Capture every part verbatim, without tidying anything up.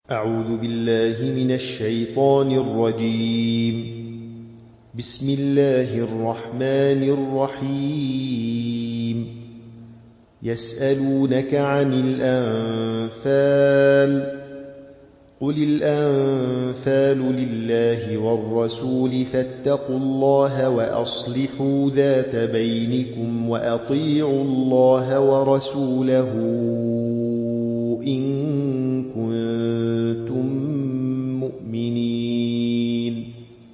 أعوذ بالله من الشيطان الرجيم. بسم الله الرحمن الرحيم. يسألونك عن الأنفال قل الأنفال لله والرسول فاتقوا الله وأصلحوا ذات بينكم وأطيعوا الله ورسوله إن كنتم مؤمنين.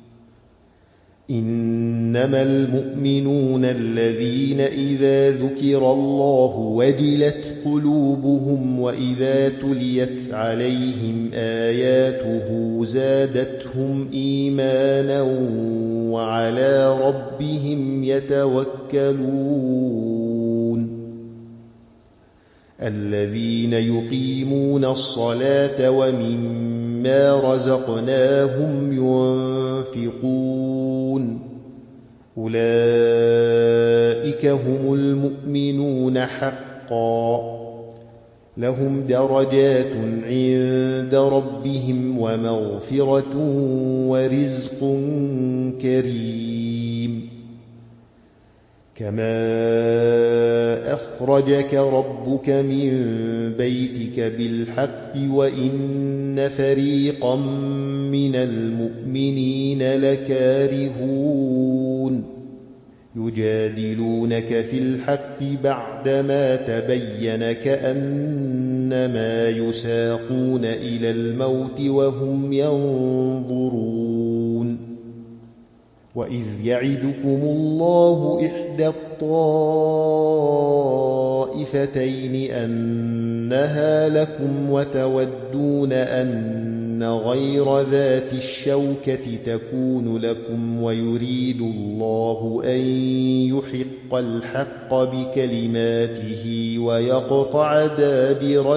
إنما المؤمنون الذين إذا ذكر الله وجلت قلوبهم وإذا تليت عليهم آياته زادتهم إيمانا وعلى ربهم يتوكلون. الذين يقيمون الصلاة ومما رزقناهم ينفقون أولئك هم المؤمنون حقا لهم درجات عند ربهم ومغفرة ورزق كريم. كما أخرجك ربك من بيتك بالحق وإن فريقا من المؤمنين لكارهون يجادلونك في الحق بعدما تبين كأنما يساقون إلى الموت وهم ينظرون. وإذ يعدكم الله إحدى الطائفتين أنها لكم وتودون أن غير ذات الشوكة تكون لكم ويريد الله أن يحق الحق بكلماته ويقطع دابر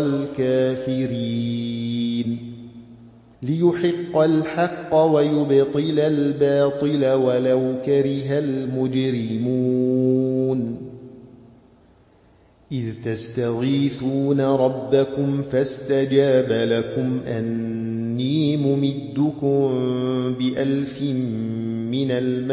الكافرين. ليحق الحق ويبطل الباطل ولو كره المجرمون. إذ تستغيثون ربكم فاستجاب لكم أني ممدكم بألف من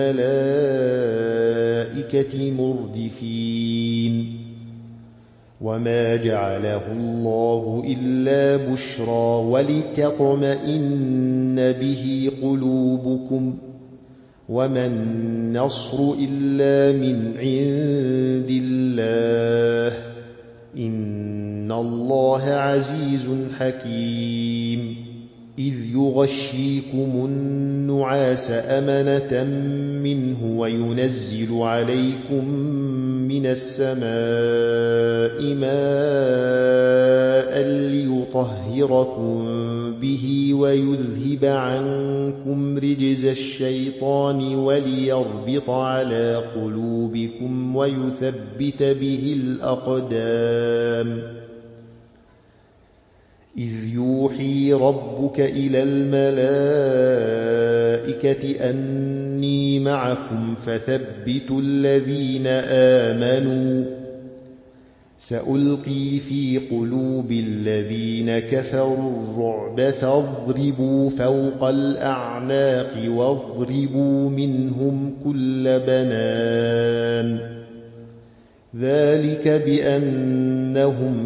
الملائكة مردفين. وما جعله الله إلا بشرى ولتطمئن به قلوبكم وما النصر إلا من عند الله إن الله عزيز حكيم. إذ يغشيكم النعاس أمنة منه وينزل عليكم من السماء ماء ليطهركم به ويذهب عنكم رجز الشيطان وليربط على قلوبكم ويثبت به الأقدام. إذ يوحي ربك إلى الملائكة أني معكم فثبتوا الذين آمنوا سألقي في قلوب الذين كفروا الرعب فاضربوا فوق الأعناق واضربوا منهم كل بنان. ذلك بأنهم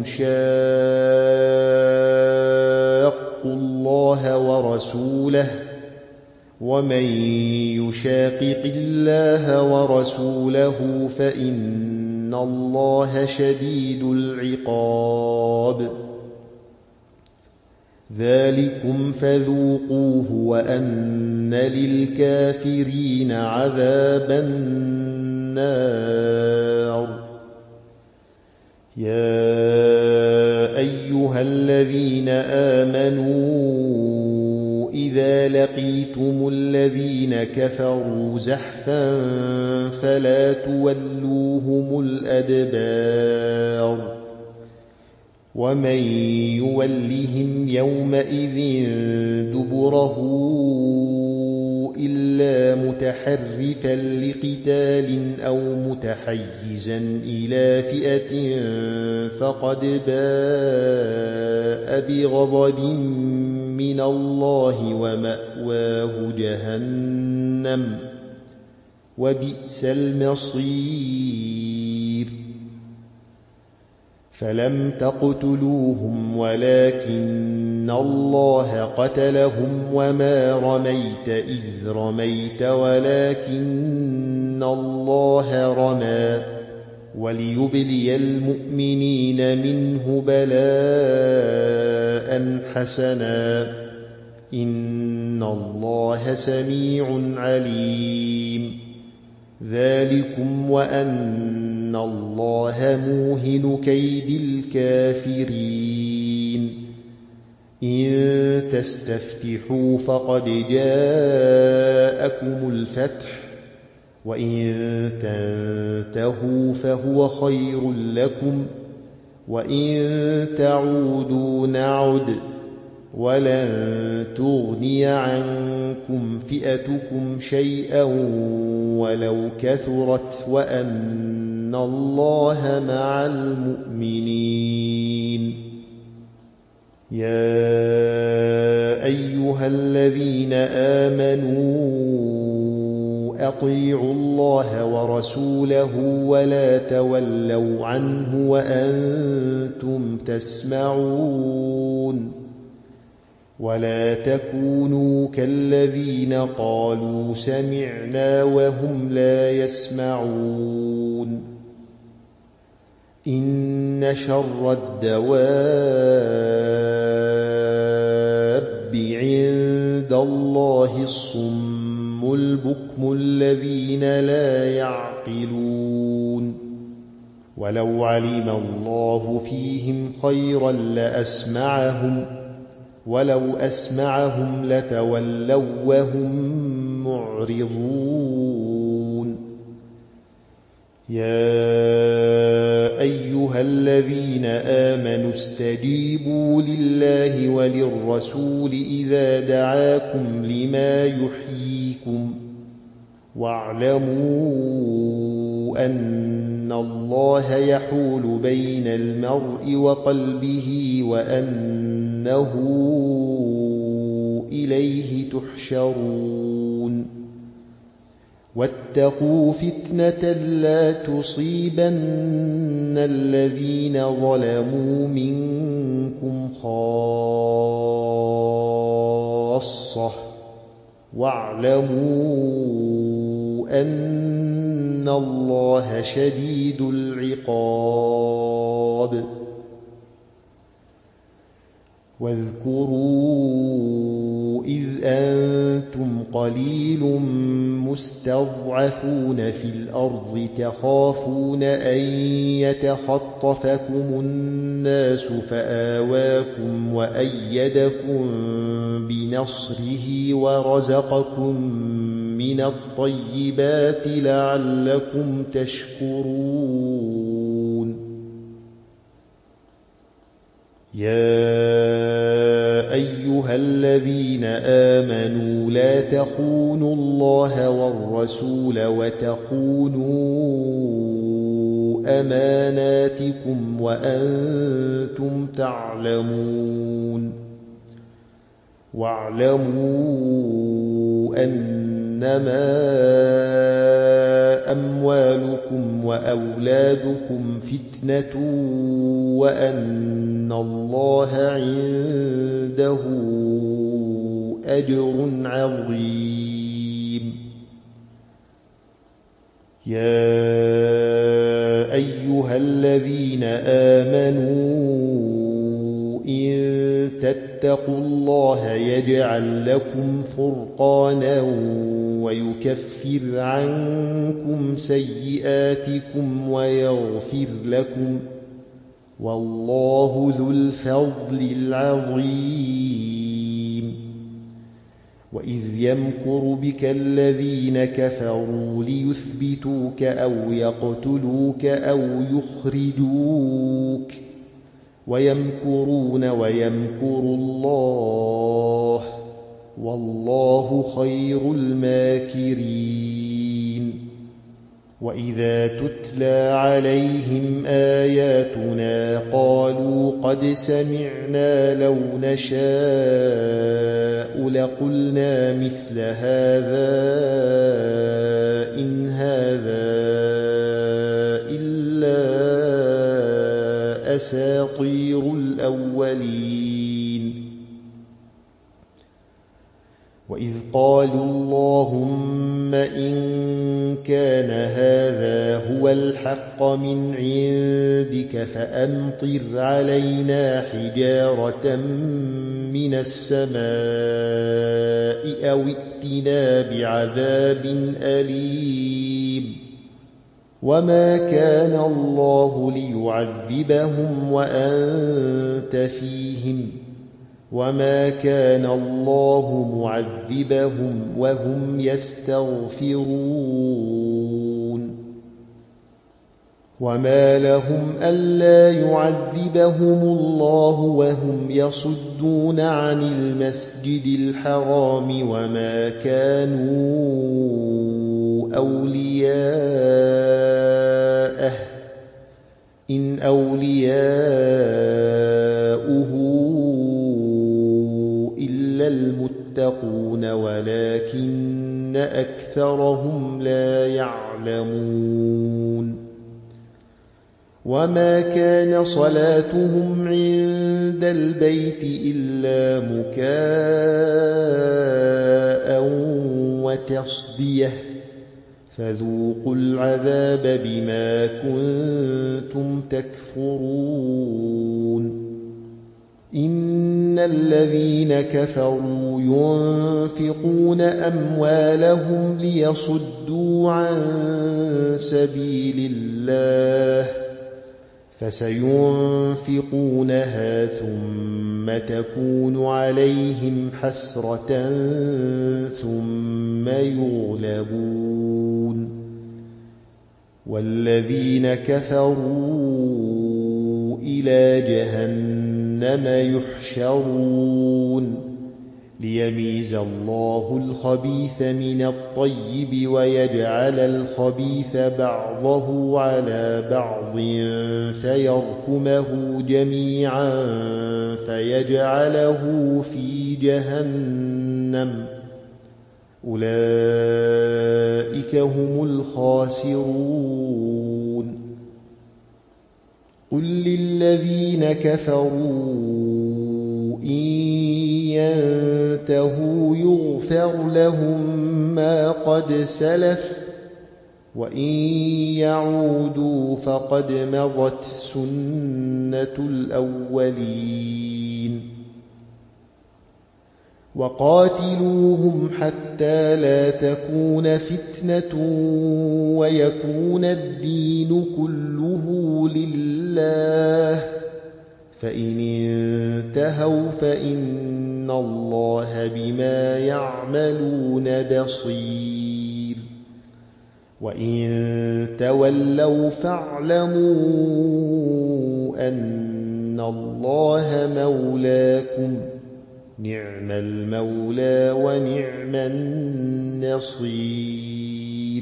شاقوا الله ورسوله ومن يشاقق الله ورسوله فإن الله شديد العقاب. ذلكم فذوقوه وأن للكافرين عذاب النار. يا أيها الذين آمنوا إذا لقيتم الذين كفروا زحفا فلا تولوهم الأدبار. ومن يولهم يومئذ دبره إلا متحرفا لقتال أو متحيزا إلى فئة فقد باء بغضب من الله ومأواه جهنم وبئس المصير فلم تقتلوهم ولكن الله قتلهم وما رميت إذ رميت ولكن الله رمى وليبلي المؤمنين منه بلاء حسنا إن الله سميع عليم ذلكم وأن الله موهن كيد الكافرين إن تستفتحوا فقد جاءكم الفتح وإن تنتهوا فهو خير لكم وإن تعودوا نعد ولن تغني عنكم فئتكم شيئا ولو كثرت وأن الله مع المؤمنين يا أيها الذين آمنوا أطيعوا الله ورسوله ولا تولوا عنه وأنتم تسمعون ولا تكونوا كالذين قالوا سمعنا وهم لا يسمعون إن شر الدواب عند الله الصم البكم الذين لا يعقلون ولو علم الله فيهم خيرا لأسمعهم ولو أسمعهم لتولوا وهم معرضون يا أيها الذين آمنوا استجيبوا لله وللرسول إذا دعاكم لما يحييكم واعلموا أن الله يحول بين المرء وقلبه وأنه إليه تحشرون واتقوا فتنة لا تصيبن الذين ظلموا منكم خاصة واعلموا أن الله شديد العقاب واذكروا إذ أنتم قليل مستضعفون في الأرض تخافون أن يتخطفكم الناس فآواكم وأيدكم بنصره ورزقكم من الطيبات لعلكم تشكرون يا أيها الذين آمنوا لا تخونوا الله والرسول وتخونوا أماناتكم وأنتم تعلمون واعلموا أنما أموالكم وأولادكم فتنة وأن الله عنده أجر عظيم يا أيها الذين آمنوا إن تتقوا الله يجعل لكم فرقانا ويكفر عنكم سيئاتكم ويغفر لكم والله ذو الفضل العظيم وإذ يمكر بك الذين كفروا ليثبتوك أو يقتلوك أو يخرجوك ويمكرون ويمكر الله والله والله خير الماكرين وإذا تتلى عليهم آياتنا قالوا قد سمعنا لو نشاء لقلنا مثل هذا إن هذا إلا أساطير الأولين وإذ قالوا اللهم إن كان هذا هو الحق من عندك فأمطر علينا حجارة من السماء أو ائتنا بعذاب أليم وما كان الله ليعذبهم وأنت فيهم وما كان الله معذبهم وهم يستغفرون وما لهم ألا يعذبهم الله وهم يصدون عن المسجد الحرام وما كانوا أولياءه إن أولياؤه المتقون ولكن أكثرهم لا يعلمون وما كان صلاتهم عند البيت إلا مكاء وتصدية فذوقوا العذاب بما كنتم تكفرون إن الذين كفروا ينفقون أموالهم ليصدوا عن سبيل الله فسينفقونها ثم تكون عليهم حسرة ثم يغلبون والذين كفروا إلى جهنم يحشرون ليميز الله الخبيث من الطيب ويجعل الخبيث بعضه على بعض فيركمه جميعا فيجعله في جهنم أولئك هم الخاسرون قل للذين كفروا إن ينتهوا يغفر لهم ما قد سلف وإن يعودوا فقد مضت سنة الأولين وقاتلوهم حتى لا تكون فتنة ويكون الدين كله لله فإن انتهوا فإن الله بما يعملون بصير وإن تولوا فاعلموا أن الله مولاكم نعم المولى ونعم النصير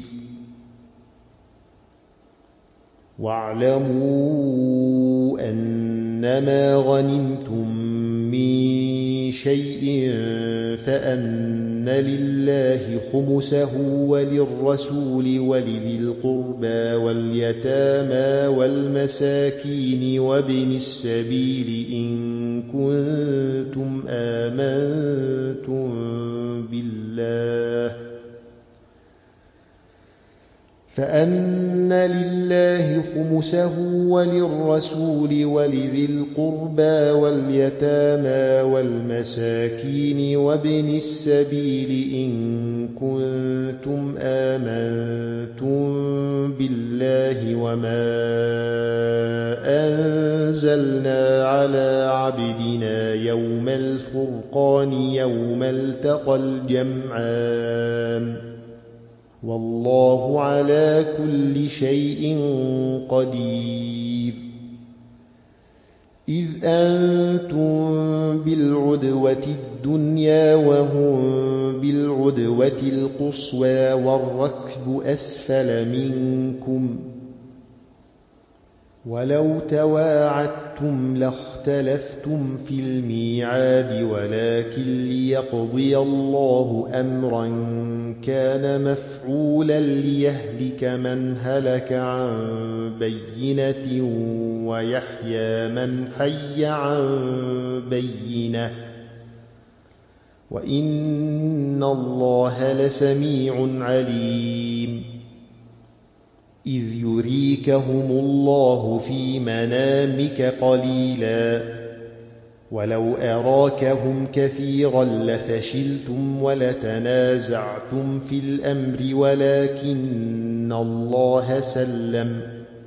واعلموا أنما غنمتم من شيء فأن لله خمسه وللرسول ولذي القربى واليتامى والمساكين وابن السبيل إن كنتم آمنتم بالله فأن لله خمسه وللرسول ولذي القربى واليتامى والمساكين وابن السبيل إن كنتم آمنتم بالله وما أنزلنا على عبدنا يوم الفرقان يوم التقى الجمعان والله على كل شيء قدير إذ أنتم بالعدوة الدنيا وهم بالعدوة القصوى والركب أسفل منكم ولو تواعدتم لاختلفتم في الميعاد ولكن ليقضي الله أمرا كان مفعولا ليهلك من هلك عن بينة ويحيى من حي عن بينة وإن الله لسميع عليم إذ يريكهم الله في منامك قليلا ولو أراكهم كثيرا لفشلتم ولتنازعتم في الأمر ولكن الله سلم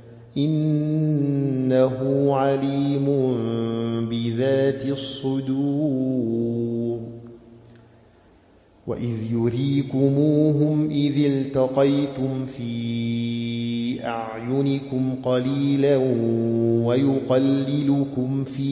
إنه عليم بذات الصدور وإذ يريكموهم إذ التقيتم في أعينكم قليلا ويقللكم في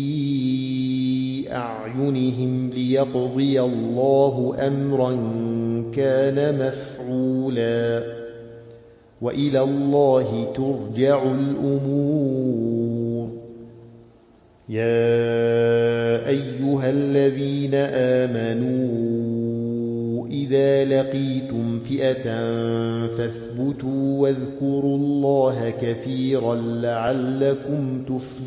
أعينهم ليقضي الله أمرا كان مفعولا وإلى الله ترجع الأمور يا أيها الذين آمنوا إذا لقيتم فئة فاثبتوا واذكروا الله كثيرا لعلكم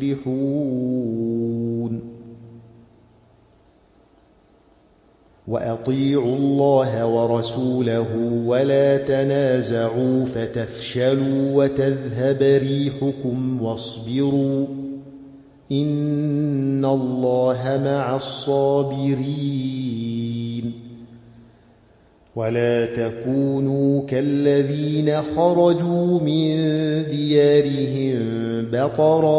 تفلحون وأطيعوا الله ورسوله ولا تنازعوا فتفشلوا وتذهب ريحكم واصبروا إن الله مع الصابرين ولا تكونوا كالذين خرجوا من ديارهم بطرا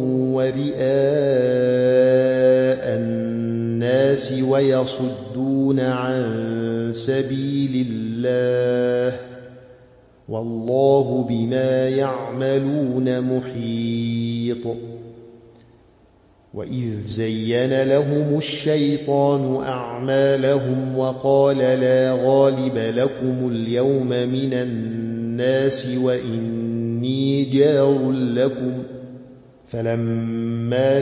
ورئاء الناس ويصدون عن سبيل الله والله بما يعملون محيط وإذ زين لهم الشيطان أعمالهم وقال لا غالب لكم اليوم من الناس وإني جار لكم فلما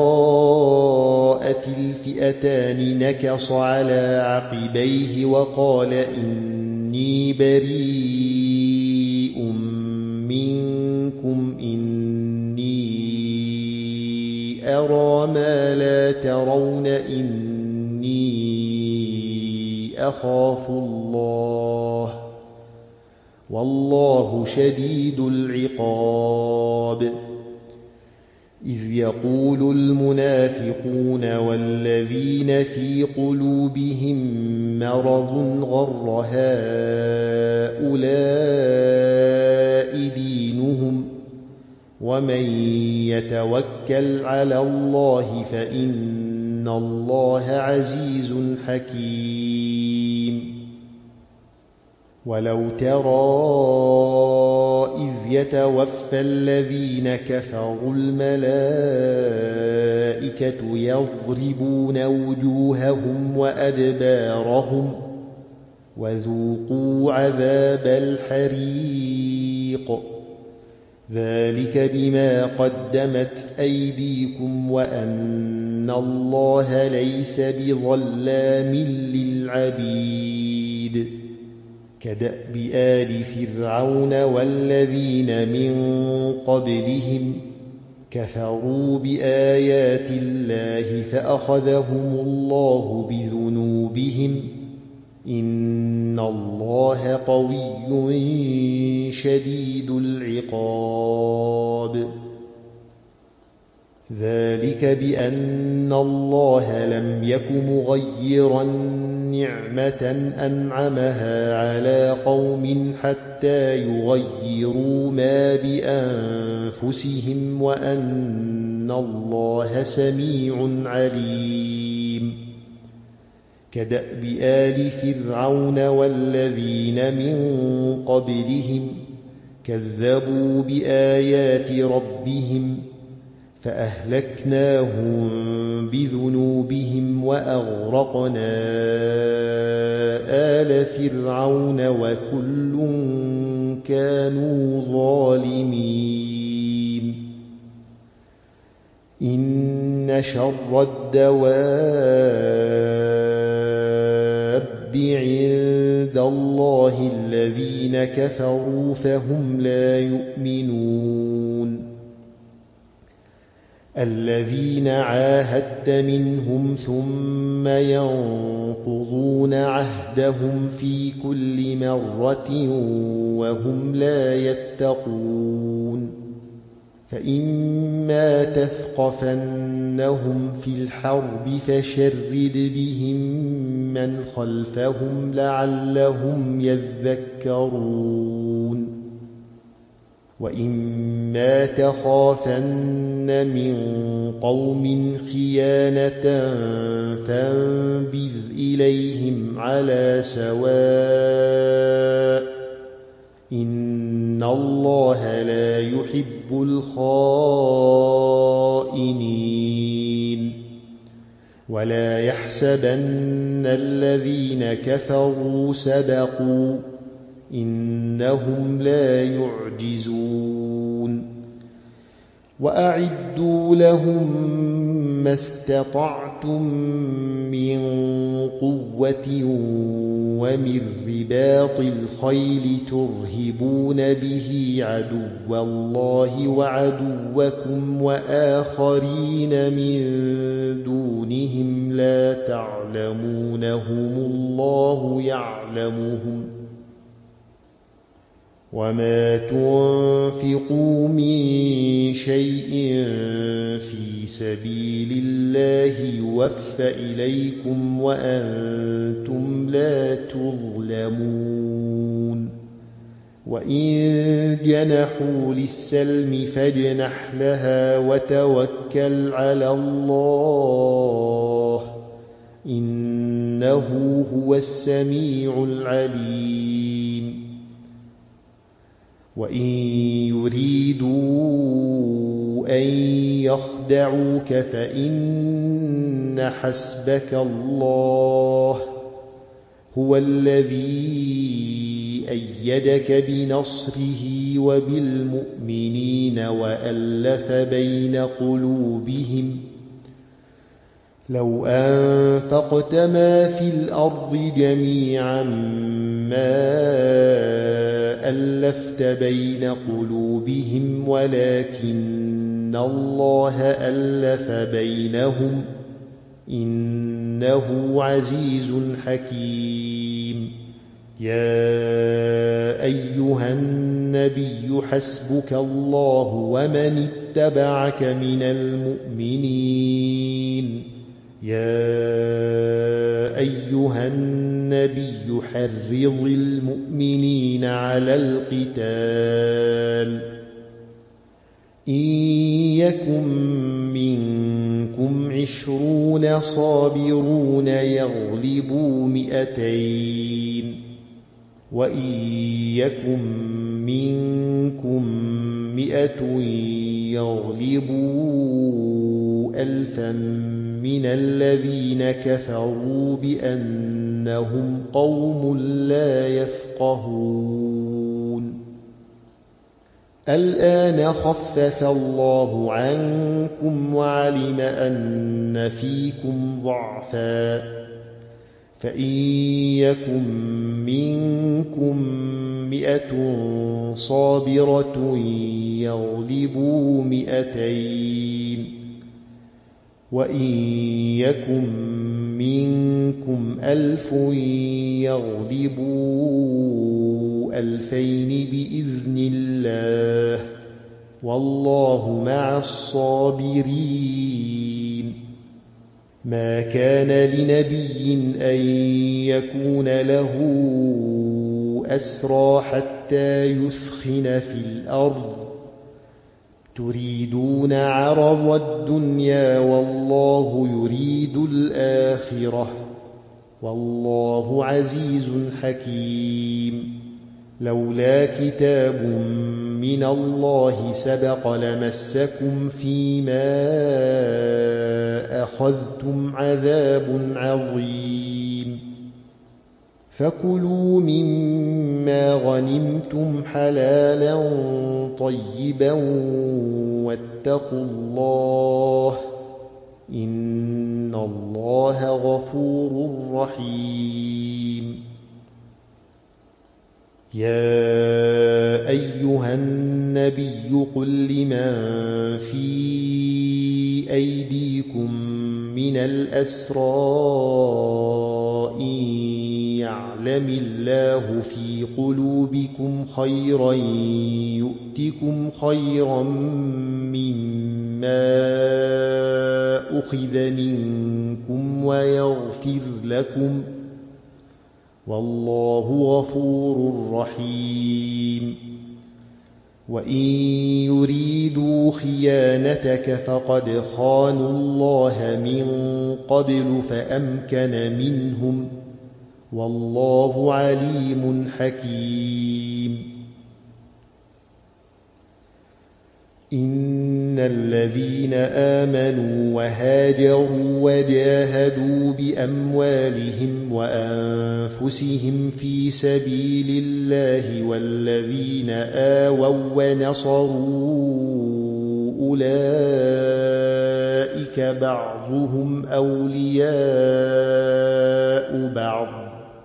تراءت الفئتان نكص على عقبيه وقال إني بريء منكم إني أرى ما لا ترون إني أخاف الله والله شديد العقاب إذ يقول المنافقون والذين في قلوبهم مرض غر هؤلاء دينهم ومن يتوكل على الله فإن الله عزيز حكيم ولو ترى إذ يتوفى الذين كفروا الملائكة يضربون وجوههم وأدبارهم وذوقوا عذاب الحريق ذلك بما قدمت أيديكم وأن الله ليس بظلام للعبيد كدأب آل فرعون والذين من قبلهم كفروا بآيات الله فأخذهم الله بذنوبهم إن الله قوي شديد العقاب ذلك بأن الله لم يك مغيرا نعمة أنعمها على قوم حتى يغيروا ما بأنفسهم وأن الله سميع عليم كدأب آل فرعون والذين من قبلهم كذبوا بآيات ربهم فأهلكناهم بذنوبهم وأغرقنا آل فرعون وكل كانوا ظالمين إن شر الدواب عند الله الذين كفروا فهم لا يؤمنون الذين عاهدت منهم ثم ينقضون عهدهم في كل مرة وهم لا يتقون فإما تثقفنهم في الحرب فشرد بهم من خلفهم لعلهم يذكرون وإما تخافن من قوم خيانة فانبذ إليهم على سواء إن الله لا يحب الخائنين ولا يحسبن الذين كفروا سبقوا إنهم لا يعجزون وأعدوا لهم ما استطعتم من قوة ومن رباط الخيل ترهبون به عدو الله وعدوكم وآخرين من دونهم لا تعلمونهم الله يعلمهم وما تنفقوا من شيء في سبيل الله يوفى إليكم وأنتم لا تظلمون وإن جنحوا للسلم فاجنح لها وتوكل على الله إنه هو السميع العليم وإن يريدوا أن يخدعوك فإن حسبك الله هو الذي أيدك بنصره وبالمؤمنين وألف بين قلوبهم لو أنفقت ما في الأرض جميعا ما ألفت بين قلوبهم ولكن الله ألف بينهم إنه عزيز حكيم يا أيها النبي حسبك الله ومن اتبعك من المؤمنين يا أيها النبي حرض المؤمنين على القتال إن يكن منكم عشرون صابرون يغلبوا مئتين وإن يكن منكم مئة يغلبوا ألفا من الذين كفروا بأنهم قوم لا يفقهون الآن خفف الله عنكم وعلم أن فيكم ضعفا فإن يكن منكم مئة صابرة يغلبوا مئتين وإن يكن منكم ألف يغلبوا ألفين بإذن الله والله مع الصابرين ما كان لنبي أن يكون له أسرى حتى يثخن في الأرض تريدون عرض الدنيا والله يريد الآخرة والله عزيز حكيم لولا كتاب من الله سبق لمسكم فيما أخذتم عذاب عظيم فكلوا مما غنمتم حلالا طيبا واتقوا الله إن الله غفور رحيم يا أيها النبي قل لمن في أيديكم من الأسرى إن يعلم الله في قلوبكم خيرا يؤتكم خيرا مما أخذ منكم ويغفر لكم والله غفور رحيم وإن يريدوا خيانتك فقد خانوا الله من قبل فأمكن منهم والله عليم حكيم إن الذين آمنوا وهاجروا وجاهدوا بأموالهم وأنفسهم في سبيل الله والذين آووا ونصروا أولئك بعضهم أولياء بعض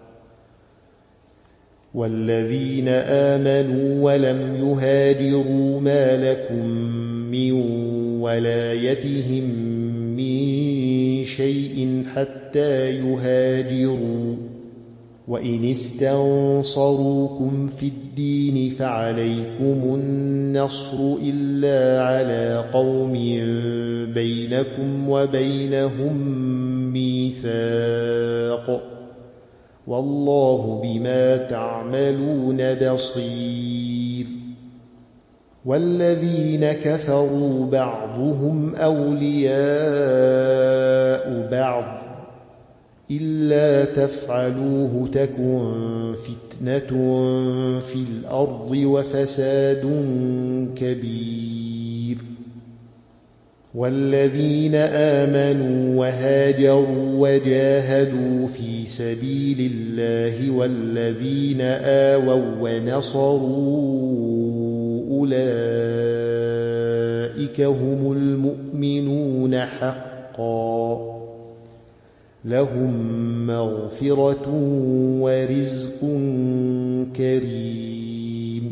والذين آمنوا ولم يهاجروا ما لكم من ولايتهم من شيء حتى يهاجروا وإن استنصروكم في الدين فعليكم النصر إلا على قوم بينكم وبينهم ميثاق والله بما تعملون بصير والذين كفروا بعضهم أولياء بعض إلا تفعلوه تكن فتنة في الأرض وفساد كبير والذين آمنوا وهاجروا وجاهدوا في سبيل الله والذين آووا ونصروا أولئك هم المؤمنون حقا لهم مغفرة ورزق كريم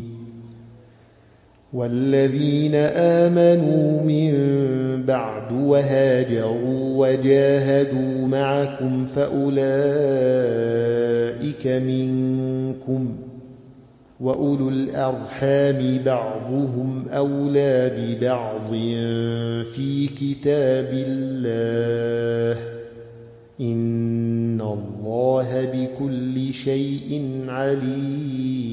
والذين آمنوا من بعد وهاجروا وجاهدوا معكم فأولئك منكم وأولو الأرحام بعضهم أولى ببعض في كتاب الله إن الله بكل شيء عليم